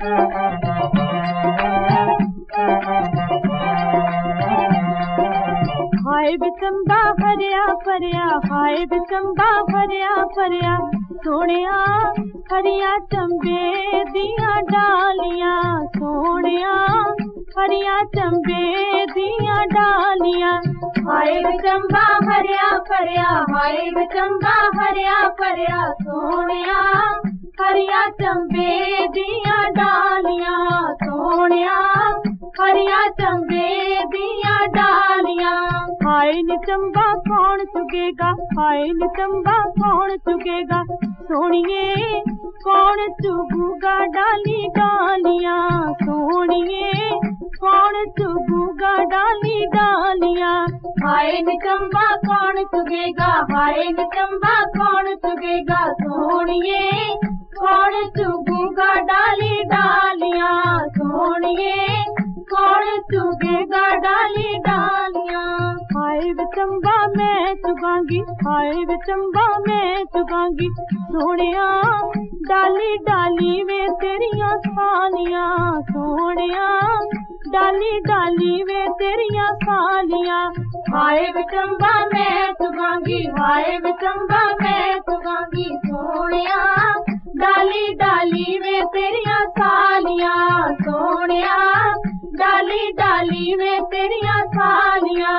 हाय वे चंबा भरिया भरिया, हाय वे चंबा भरिया भरिया, सोनिया हरिया चंबे दिया डालियां, सोनिया हरिया चंबे दिया डालियां। हाय वे चंबा भरिया भरिया, हाय वे चंबा भरिया भरिया, सोनिया हरिया चंबे दिया डालियां, सोनिया हरिया चंबे दिया डालियां। हाय नी चंबा कौन चुगेगा, हाय नी चंबा कौन चुगेगा, सोनिए कौन चुगूगा डाली डालियां, सोनिए कौन चुगूगा डाली डालियां। हाय नी चंबा कौन चुगेगा, हाय नी चंबा कौन चुगेगा, सोनिए कौन चुगूगा डाली डालियां, सोनिए कौन चुगेगा डाली डालियां। हाय वे चंबा मैं चुगांगी, हाय वे चंबा मैं चुगांगी, सोनिया डाली डाली वे तेरिया सालियां, सोनिया डाली डाली वे तेरिया सालियां। हाय वे चंबा मैं चुगांगी, हाय वे चंबा मैं चुगांगी, सोनिया डाली डाली वे तेरिया सालियां, सोनिया डाली डाली वे तेरिया सालियां।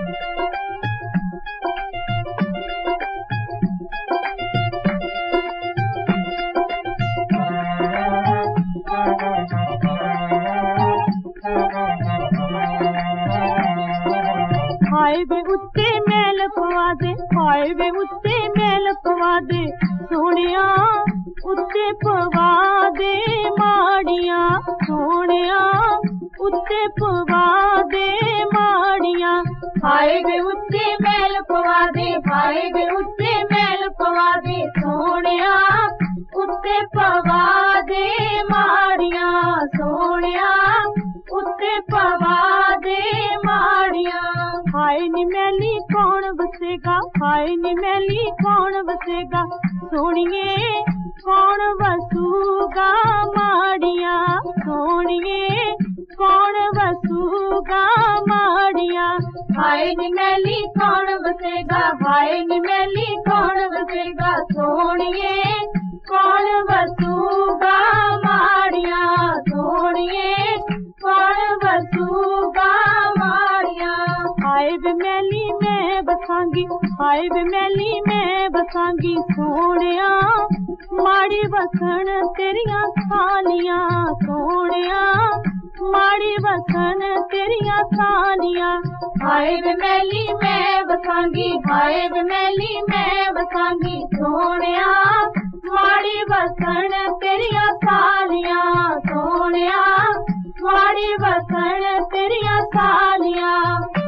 हाय वे उत्ते मैल पवा दे, हाय वे उत्ते मैल पवा दे, सोनिया उत्ते पवा दे माड़ियां, सोनिया उत्ते पवा दे माड़ियां। हाय वे उत्ते मैल पवा दे, हाय वे उत्ते मैल पवा दे, सोनिया उत्ते पवा दे माड़ियां, सोनिया उत्ते पवा दे माड़ियां। हाय नी मैली कौन बसेगा, हाय नी मैली कौन बसेगा, सोनिए कौन वसूगा माड़ियां, सोनिए कौन वसूगा माड़ियां। हाय नी मैली कौन बसेगा, हाय नी मैली कौन बसेगा, सोनिए कौन वसूगा माड़ियां, सोनिए कौन वसूगा माड़ियां। हाय वे मैली मैं बसांगी, हाय वे मैली मैं बसांगी, सोनिया माड़ी वसन तेरिया सालियां, सोनिया माड़ी वसन तेरिया सालियां। हाय वे मैली मैं बसांगी, हाय वे मैली मैं बसांगी, सोनिया माड़ी वसन तेरिया सालियां, सोनिया माड़ी वसन तेरिया सालियां।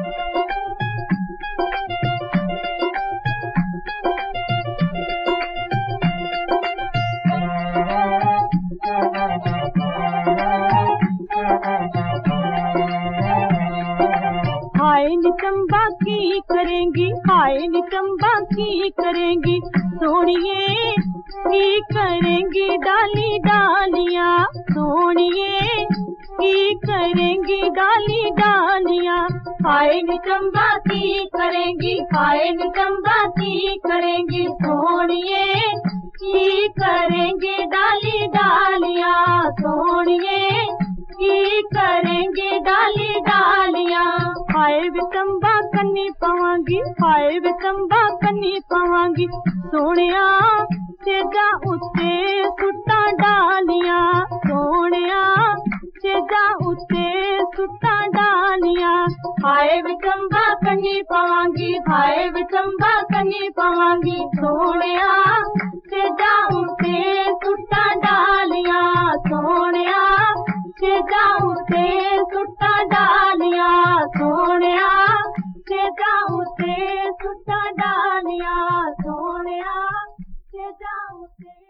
हाय नी चंबा की करेंगी, हाय नी चंबा की करेंगी, सोनिए की करेंगी डाली डालियां, सोनिए की करेंगी डाली डालियां। हाय नी चंबा की करेंगी, हाय नी चंबा की करेंगी, सोनिए की करेंगी डाली डालियां, सोनिए की करेंगी डाली डालियां। हाय वे चंबा कन्नी पवांगी, हाय वे चंबा कन्नी पवांगी, सोनिया सेजा उत्ते सुट्टा डालियां, सोनिया सेजा उत्ते सुट्टा डालियां। हाय वे चंबा कन्नी पवांगी, हाय वे चंबा कन्नी पवांगी, सोनिया सेजा उत्ते सुट्टा डालियां, सोनिया सेजा उत्ते सुट्टा डालियां, सोनिया सेजा उत्ते सुट्टा डालियां, सोनिया सेजा उत्ते।